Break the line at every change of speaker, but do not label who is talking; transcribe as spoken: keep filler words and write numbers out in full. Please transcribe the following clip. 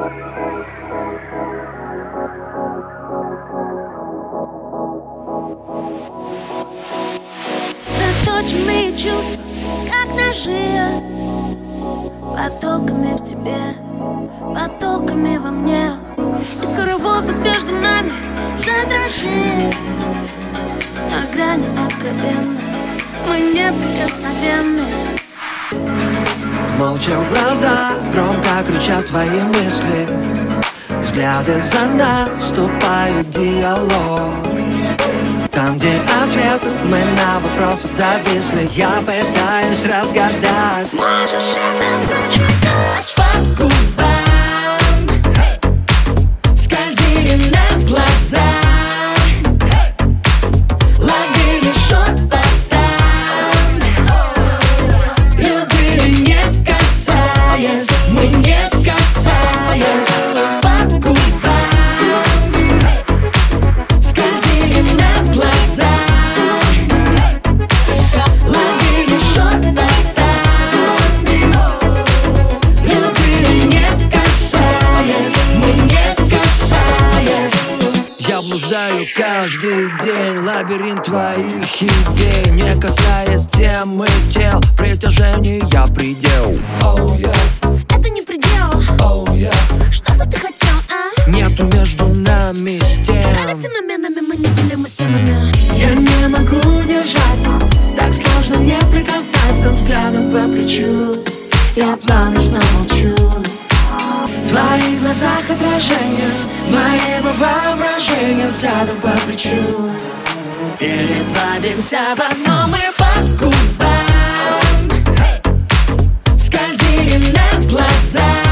Заточенные чувства, как ножи, потоками в тебе, потоками во мне. И скоро воздух между нами задрожит. На грани откровенно мы неприкосновенны.
Молча в глаза громко кричат твои мысли. Взгляды за нас вступают в диалог. Там, где ответы мы на вопросах зависли, я пытаюсь разгадать.
Можешь это прочитать по губам, hey. Скользили на глаза, hey. Ловили шепотом, любили не касаясь, мы не касаясь. По губам, hey. Скользили на глаза, ловили шепотом, любили не касаясь, мы не касаясь.
Я блуждаю каждый день, лабиринт твоих идей. Не касаясь темы тел, притяжения предел. Oh, yeah.
Это не предел.
Oh, yeah.
Что бы ты хотел, а?
Нету между нами
Стали
стен.
феноменами, мы неделимы стенами.
Я не могу держаться, так сложно не прикасаться взглядом по плечу. Я плавно снова молчу. В твоих глазах отражение моего воображения, взглядом по плечу. Переплавимся в одном и по губам, hey. Скользили на глаза.